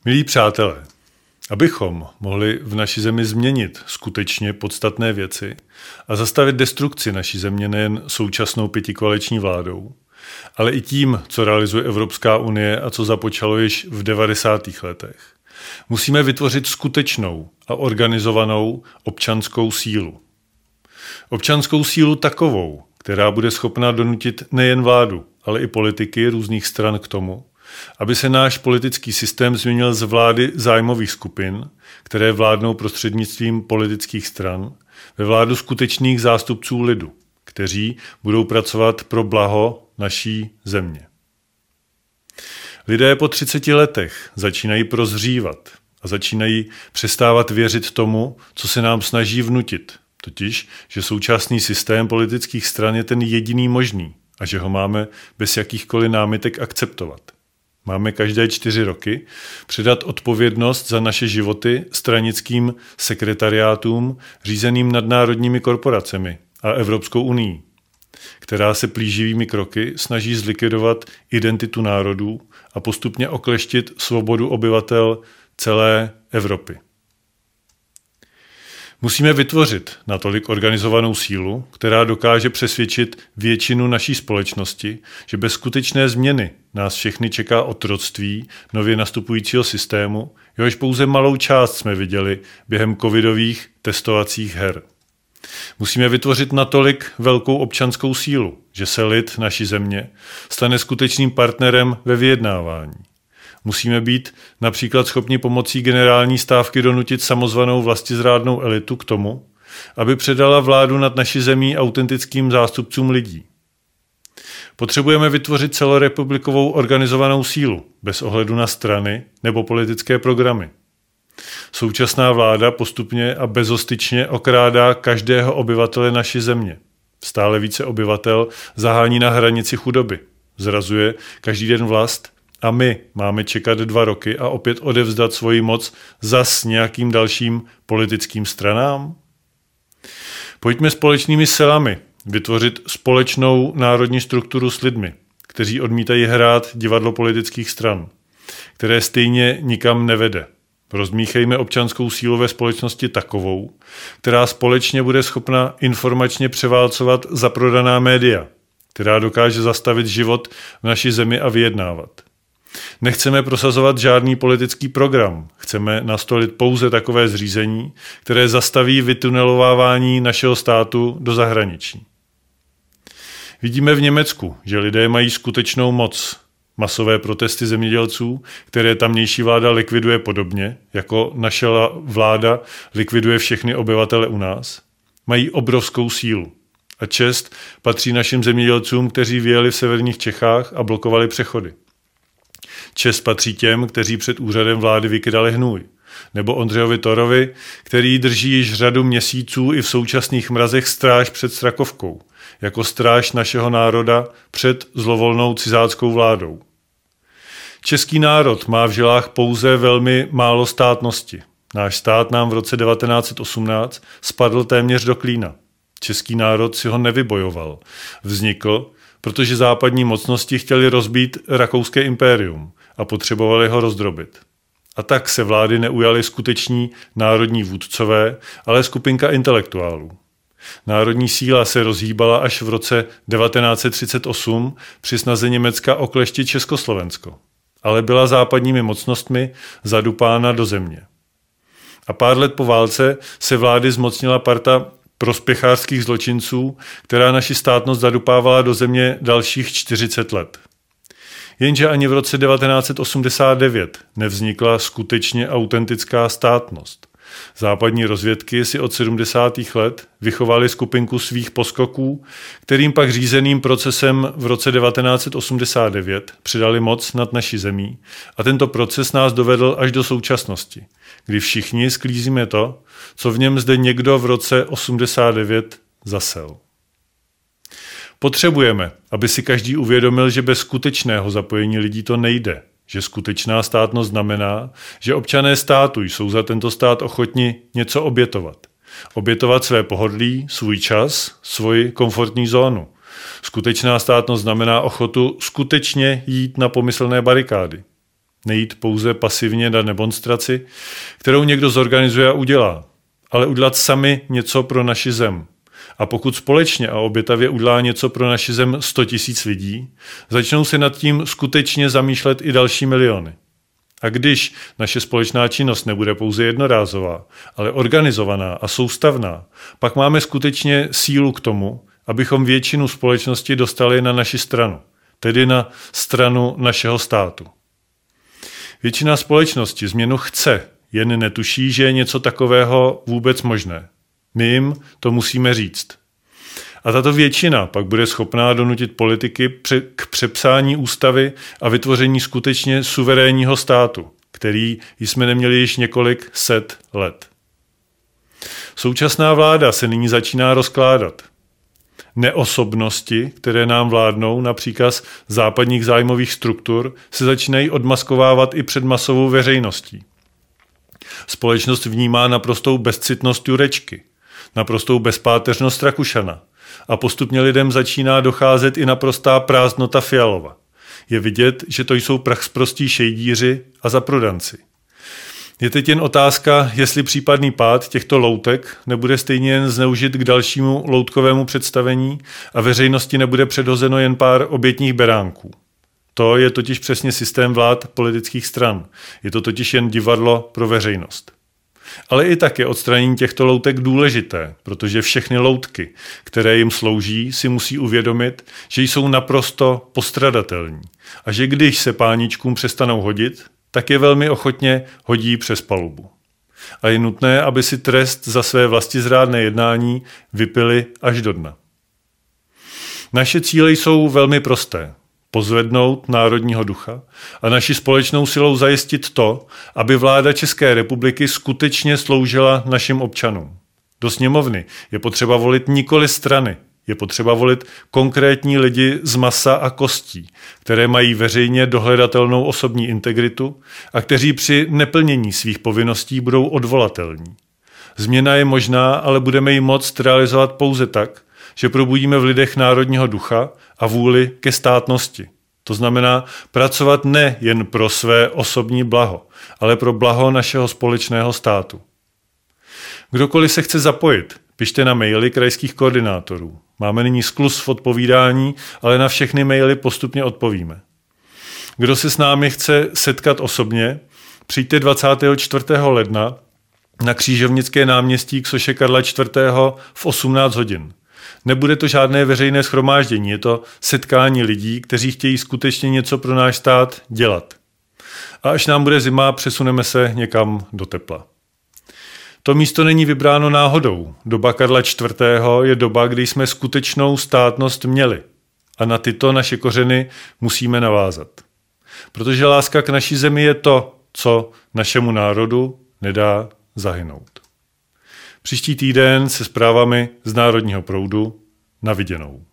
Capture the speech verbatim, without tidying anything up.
Milí přátelé, abychom mohli v naší zemi změnit skutečně podstatné věci a zastavit destrukci naší země nejen současnou pětikoaliční vládou, ale i tím, co realizuje Evropská unie a co započalo již v devadesátých letech, musíme vytvořit skutečnou a organizovanou občanskou sílu. Občanskou sílu takovou, která bude schopna donutit nejen vládu, ale i politiky různých stran k tomu, aby se náš politický systém změnil z vlády zájmových skupin, které vládnou prostřednictvím politických stran, ve vládu skutečných zástupců lidu, kteří budou pracovat pro blaho naší země. Lidé po třiceti letech začínají prozřívat a začínají přestávat věřit tomu, co se nám snaží vnutit, totiž, že současný systém politických stran je ten jediný možný a že ho máme bez jakýchkoliv námitek akceptovat. Máme každé čtyři roky předat odpovědnost za naše životy stranickým sekretariátům řízeným nadnárodními korporacemi a Evropskou unii, která se plíživými kroky snaží zlikvidovat identitu národů a postupně okleštit svobodu obyvatel celé Evropy. Musíme vytvořit natolik organizovanou sílu, která dokáže přesvědčit většinu naší společnosti, že bez skutečné změny nás všechny čeká otroctví nově nastupujícího systému, jehož pouze malou část jsme viděli během covidových testovacích her. Musíme vytvořit natolik velkou občanskou sílu, že se lid naší země stane skutečným partnerem ve vyjednávání. Musíme být například schopni pomocí generální stávky donutit samozvanou vlastizrádnou elitu k tomu, aby předala vládu nad naší zemí autentickým zástupcům lidí. Potřebujeme vytvořit celorepublikovou organizovanou sílu, bez ohledu na strany nebo politické programy. Současná vláda postupně a bezostyčně okrádá každého obyvatele naší země. Stále více obyvatel zahání na hranici chudoby, zrazuje každý den vlast, a my máme čekat dva roky a opět odevzdat svoji moc zas nějakým dalším politickým stranám? Pojďme společnými silami vytvořit společnou národní strukturu s lidmi, kteří odmítají hrát divadlo politických stran, které stejně nikam nevede. Rozmíchejme občanskou sílu ve společnosti takovou, která společně bude schopna informačně převálcovat zaprodaná média, která dokáže zastavit život v naší zemi a vyjednávat. Nechceme prosazovat žádný politický program, chceme nastolit pouze takové zřízení, které zastaví vytunelovávání našeho státu do zahraničí. Vidíme v Německu, že lidé mají skutečnou moc. Masové protesty zemědělců, které tamnější vláda likviduje podobně, jako naše vláda likviduje všechny obyvatele u nás, mají obrovskou sílu. A čest patří našim zemědělcům, kteří vyjeli v severních Čechách a blokovali přechody. Čest patří těm, kteří před úřadem vlády vykydali hnůj. Nebo Ondřejovi Torovi, který drží již řadu měsíců i v současných mrazech stráž před Strakovkou, jako stráž našeho národa před zlovolnou cizáckou vládou. Český národ má v žilách pouze velmi málo státnosti. Náš stát nám v roce devatenáct set osmnáct spadl téměř do klína. Český národ si ho nevybojoval. Vznikl, protože západní mocnosti chtěli rozbít rakouské impérium a potřebovali ho rozdrobit. A tak se vlády neujali skuteční národní vůdcové, ale skupinka intelektuálů. Národní síla se rozhýbala až v roce devatenáct set třicet osm při snaze Německa okleštit Československo, ale byla západními mocnostmi zadupána do země. A pár let po válce se vlády zmocnila parta prospěchářských zločinců, která naši státnost zadupávala do země dalších čtyřicet let. Jenže ani v roce devatenáct set osmdesát devět nevznikla skutečně autentická státnost. Západní rozvědky si od sedmdesátých let vychovaly skupinku svých poskoků, kterým pak řízeným procesem v roce devatenáct set osmdesát devět předali moc nad naší zemí a tento proces nás dovedl až do současnosti, kdy všichni sklízíme to, co v něm zde někdo v roce osmdesát devět zasel. Potřebujeme, aby si každý uvědomil, že bez skutečného zapojení lidí to nejde, že skutečná státnost znamená, že občané státu jsou za tento stát ochotni něco obětovat. Obětovat své pohodlí, svůj čas, svoji komfortní zónu. Skutečná státnost znamená ochotu skutečně jít na pomyslné barikády. nejít pouze pasivně na demonstraci, kterou někdo zorganizuje a udělá, ale udělat sami něco pro naši zem. A pokud společně a obětavě udělá něco pro naši zem sto tisíc lidí, začnou se nad tím skutečně zamýšlet i další miliony. A když naše společná činnost nebude pouze jednorázová, ale organizovaná a soustavná, pak máme skutečně sílu k tomu, abychom většinu společnosti dostali na naši stranu, tedy na stranu našeho státu. Většina společnosti změnu chce, jen netuší, že je něco takového vůbec možné. My jim to musíme říct. A tato většina pak bude schopná donutit politiky k přepsání ústavy a vytvoření skutečně suverénního státu, který jsme neměli již několik set let. Současná vláda se nyní začíná rozkládat. Neosobnosti, které nám vládnou na příkaz západních zájmových struktur, se začínají odmaskovávat i před masovou veřejností. Společnost vnímá naprostou bezcitnost Jurečky, naprostou bezpáteřnost Rakušana a postupně lidem začíná docházet i naprostá prázdnota Fialova. Je vidět, že to jsou prachsprostí šejdíři a zaprodanci. Je teď jen otázka, jestli případný pád těchto loutek nebude stejně jen zneužit k dalšímu loutkovému představení a veřejnosti nebude předhozeno jen pár obětních beránků. To je totiž přesně systém vlád politických stran. Je to totiž jen divadlo pro veřejnost. Ale i tak je odstranění těchto loutek důležité, protože všechny loutky, které jim slouží, si musí uvědomit, že jsou naprosto postradatelní a že když se páničkům přestanou hodit, tak je velmi ochotně hodí přes palubu. A je nutné, aby si trest za své vlastizrádné jednání vypili až do dna. Naše cíle jsou velmi prosté. Pozvednout národního ducha a naši společnou silou zajistit to, aby vláda České republiky skutečně sloužila našim občanům. Do sněmovny je potřeba volit nikoli strany, je potřeba volit konkrétní lidi z masa a kostí, které mají veřejně dohledatelnou osobní integritu a kteří při neplnění svých povinností budou odvolatelní. Změna je možná, ale budeme ji moct realizovat pouze tak, že probudíme v lidech národního ducha a vůli ke státnosti. To znamená pracovat ne jen pro své osobní blaho, ale pro blaho našeho společného státu. Kdokoliv se chce zapojit, pište na maily krajských koordinátorů. Máme nyní skluz v odpovídání, ale na všechny maily postupně odpovíme. Kdo se s námi chce setkat osobně, přijďte dvacátého čtvrtého ledna na Křížovnické náměstí k soše Karla čtvrtého v osmnáct hodin. Nebude to žádné veřejné shromáždění, je to setkání lidí, kteří chtějí skutečně něco pro náš stát dělat. A až nám bude zima, přesuneme se někam do tepla. To místo není vybráno náhodou. Doba Karla čtvrtého je doba, kdy jsme skutečnou státnost měli. A na tyto naše kořeny musíme navázat. Protože láska k naší zemi je to, co našemu národu nedá zahynout. Příští týden se zprávami z Národního proudu. Na viděnou.